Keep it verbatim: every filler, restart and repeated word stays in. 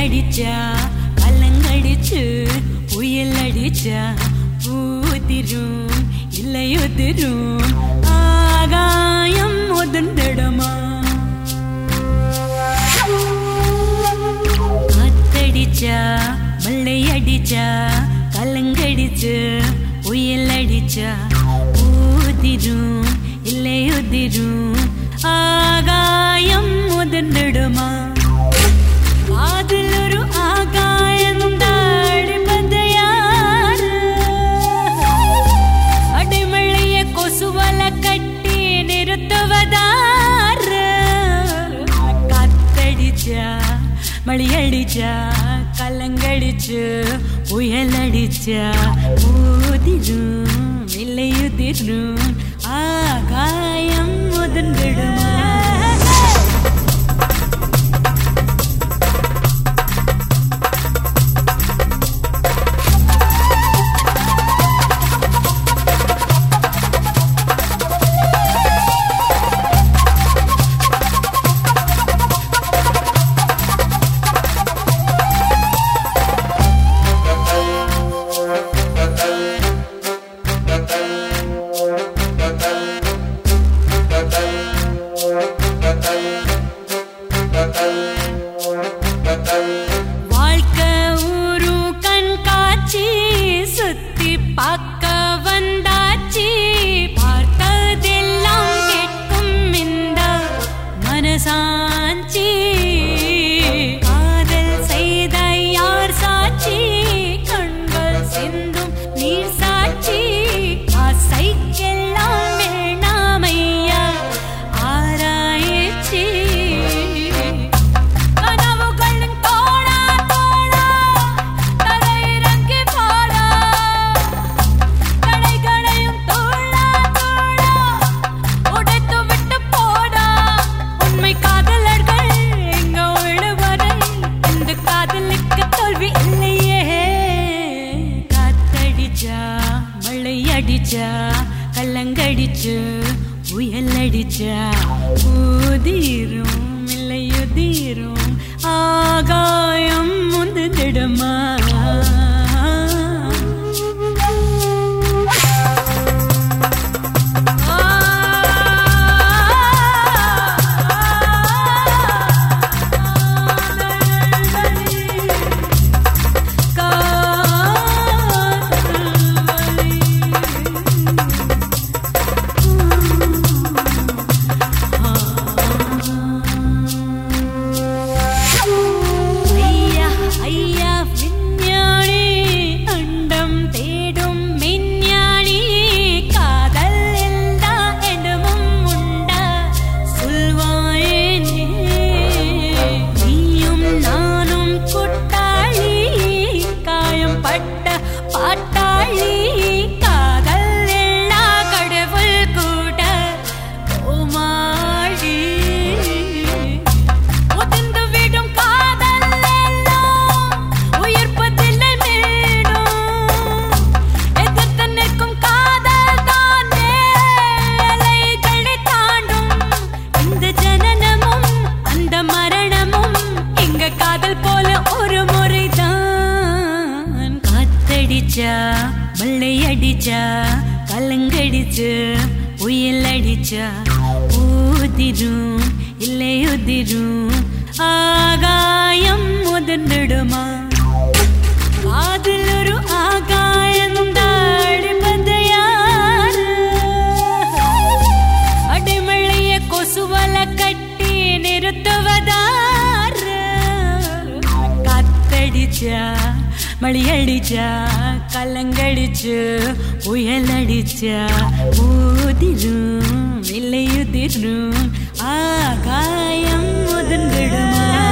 அடிச்சா கலங்கடிச்சு புயல் அடிச்சா பூதிரும் இல்லையுதிரும் ஆகாயம் உதிர்ந்திடுமா காத்தடிச்சா மழை அடிச்சா கலங்கடிச்சு புயல் அடிச்சா பூதிரும் இல்லையுதிரும் ஆகாயம் உதிர்ந்திடுமா காதலொரு ஆகாயம் தாடிப்பது யாரு அடிமழைய கொசுவல கட்டி நிறுத்துவதாரு காத்தடிச்சா மழையடிச்சா கலங்கடிச்சு புயல் அடிச்சா ஊதிரும் இல்லையுதிரும் ஆகாயம் உதிர்ந்திடுமா வாழ்க்கை ஊரு கண்காட்சி சுத்தி பார்க்க வந்தாச்சு பார்த்ததெல்லாம் கேட்கும் இந்த மனசாட்சி காதல் செய்த யார் சாட்சி கண்கள் சிந்தும் நீர் சாட்சி ஆசைக்கெல்லாம் வேணாமையா ஆராய்ச்சி அடிச்சா கலங்கடிச்சு புயல் அடிச்சா ஊதிரும் இல்லையுதிரும் ஆகாயம் முந்திடுமா மழை அடிச்சா கலங்கடிச்சு புயல் அடிச்சா ஊதிரும் இல்லையுதிரும் ஆகாயம் உதிர்ந்திடுமா காதலொரு ஆகாயம் தாடிப்பது யாரு அடிமழைய கொசுவல கட்டி நிறுத்துவதாரு காத்தடிச்சா மழையடிச்சா கலங்கடிச்சு புயல் அடிச்சா ஊதிரும் இல்லையுதிரும் ஆகாயம் உதிர்ந்திடுமா